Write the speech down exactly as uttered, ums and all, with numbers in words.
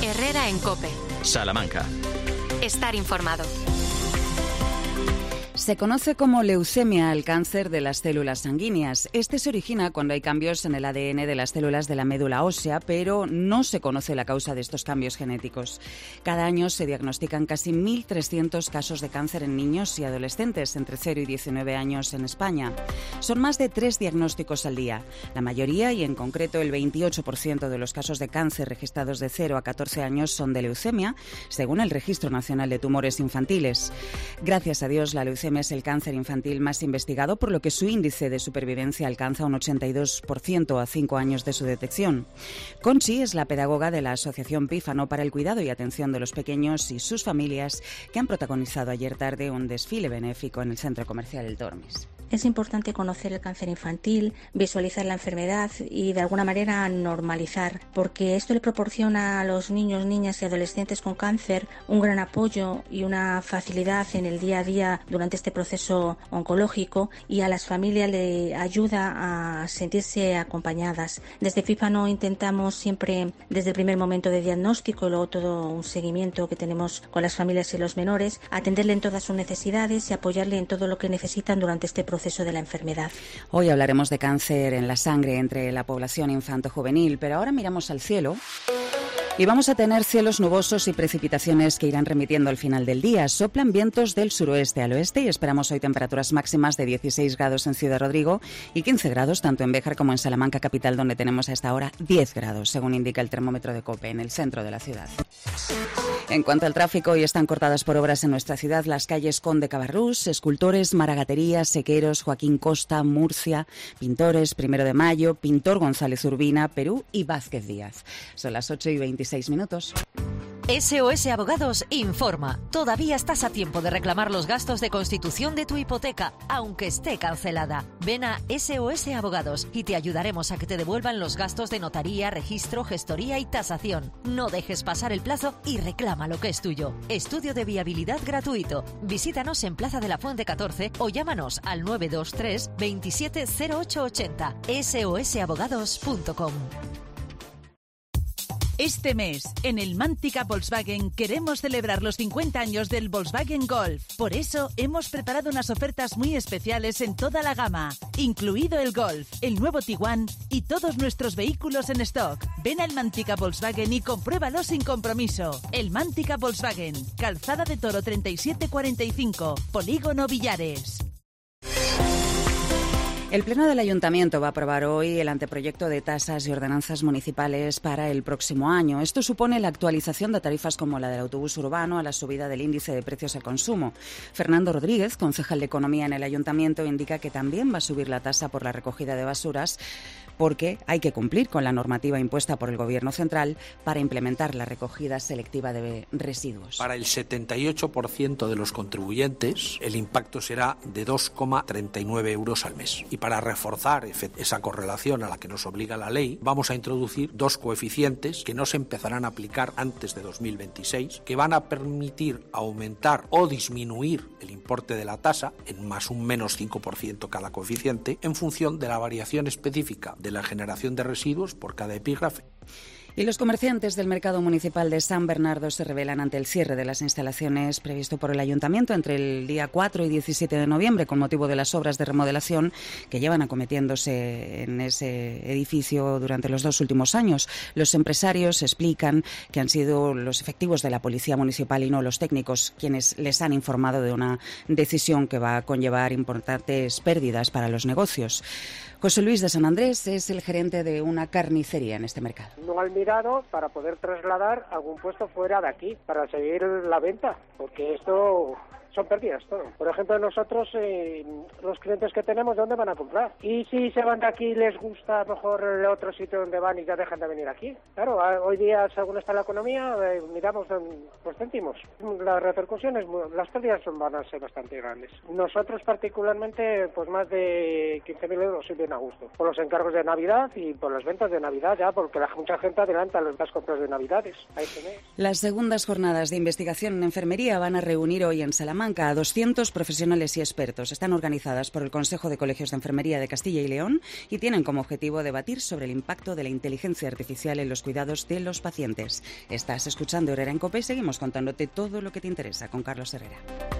Herrera en COPE. Salamanca. Estar informado. Se conoce como leucemia al cáncer de las células sanguíneas. Este se origina cuando hay cambios en el A D N de las células de la médula ósea, pero no se conoce la causa de estos cambios genéticos. Cada año se diagnostican casi mil trescientos casos de cáncer en niños y adolescentes entre cero y diecinueve años en España. Son más de tres diagnósticos al día. La mayoría, y en concreto el veintiocho por ciento de los casos de cáncer registrados de cero a catorce años son de leucemia, según el Registro Nacional de Tumores Infantiles. Gracias a Dios, la leucemia es el cáncer infantil más investigado, por lo que su índice de supervivencia alcanza un ochenta y dos por ciento a cinco años de su detección. Conchi es la pedagoga de la Asociación Pífano para el cuidado y atención de los pequeños y sus familias, que han protagonizado ayer tarde un desfile benéfico en el Centro Comercial El Tormes. Es importante conocer el cáncer infantil, visualizar la enfermedad y de alguna manera normalizar, porque esto le proporciona a los niños, niñas y adolescentes con cáncer un gran apoyo y una facilidad en el día a día durante este proceso oncológico, y a las familias le ayuda a sentirse acompañadas. Desde Pífano intentamos siempre, desde el primer momento de diagnóstico y luego todo un seguimiento que tenemos con las familias y los menores, atenderle en todas sus necesidades y apoyarle en todo lo que necesitan durante este proceso. proceso de la enfermedad. Hoy hablaremos de cáncer en la sangre entre la población infanto-juvenil, pero ahora miramos al cielo. Y vamos a tener cielos nubosos y precipitaciones que irán remitiendo al final del día. Soplan vientos del suroeste al oeste y esperamos hoy temperaturas máximas de dieciséis grados en Ciudad Rodrigo y quince grados tanto en Béjar como en Salamanca capital, donde tenemos a esta hora diez grados, según indica el termómetro de COPE, en el centro de la ciudad. En cuanto al tráfico, hoy están cortadas por obras en nuestra ciudad las calles Conde Cabarrús, Escultores, Maragatería, Sequeros, Joaquín Costa, Murcia, Pintores, Primero de Mayo, Pintor González Urbina, Perú y Vázquez Díaz. Son las ocho y veintiséis minutos. S O S Abogados informa. Todavía estás a tiempo de reclamar los gastos de constitución de tu hipoteca, aunque esté cancelada. Ven a S O S Abogados y te ayudaremos a que te devuelvan los gastos de notaría, registro, gestoría y tasación. No dejes pasar el plazo y reclama lo que es tuyo. Estudio de viabilidad gratuito. Visítanos en Plaza de la Fuente catorce o llámanos al nueve dos tres, veintisiete cero ocho ochenta. S O S abogados punto com. Este mes, en el Mántica Volkswagen, queremos celebrar los cincuenta años del Volkswagen Golf. Por eso, hemos preparado unas ofertas muy especiales en toda la gama, incluido el Golf, el nuevo Tiguan y todos nuestros vehículos en stock. Ven al Mántica Volkswagen y compruébalo sin compromiso. El Mántica Volkswagen, Calzada de Toro treinta y siete cuarenta y cinco, Polígono Villares. El Pleno del Ayuntamiento va a aprobar hoy el anteproyecto de tasas y ordenanzas municipales para el próximo año. Esto supone la actualización de tarifas como la del autobús urbano a la subida del índice de precios al consumo. Fernando Rodríguez, concejal de Economía en el Ayuntamiento, indica que también va a subir la tasa por la recogida de basuras, porque hay que cumplir con la normativa impuesta por el Gobierno central para implementar la recogida selectiva de residuos. Para el setenta y ocho por ciento de los contribuyentes, el impacto será de dos coma treinta y nueve euros al mes. Y para reforzar esa correlación a la que nos obliga la ley, vamos a introducir dos coeficientes que no se empezarán a aplicar antes de dos mil veintiséis, que van a permitir aumentar o disminuir el importe de la tasa en más un menos cinco por ciento cada coeficiente, en función de la variación específica de la generación de residuos por cada epígrafe. Y los comerciantes del mercado municipal de San Bernardo se rebelan ante el cierre de las instalaciones previsto por el Ayuntamiento entre el día cuatro y diecisiete de noviembre con motivo de las obras de remodelación que llevan acometiéndose en ese edificio durante los dos últimos años. Los empresarios explican que han sido los efectivos de la Policía Municipal y no los técnicos quienes les han informado de una decisión que va a conllevar importantes pérdidas para los negocios. José Luis de San Andrés es el gerente de una carnicería en este mercado. No han mirado para poder trasladar algún puesto fuera de aquí, para seguir la venta, porque esto son pérdidas todo. Por ejemplo, nosotros, eh, los clientes que tenemos, ¿de dónde van a comprar? Y si se van de aquí les gusta mejor el otro sitio donde van y ya dejan de venir aquí. Claro, hoy día, según está la economía, eh, miramos los céntimos. Las repercusiones, las pérdidas son, van a ser bastante grandes. Nosotros particularmente, pues más de quince mil euros sí bien a gusto. Por los encargos de Navidad y por las ventas de Navidad ya, porque la, mucha gente adelanta las compras de Navidades a este mes. Las segundas jornadas de investigación en enfermería van a reunir hoy en Salamanca Salamanca a doscientos profesionales y expertos. Están organizadas por el Consejo de Colegios de Enfermería de Castilla y León y tienen como objetivo debatir sobre el impacto de la inteligencia artificial en los cuidados de los pacientes. Estás escuchando Herrera en COPE y seguimos contándote todo lo que te interesa con Carlos Herrera.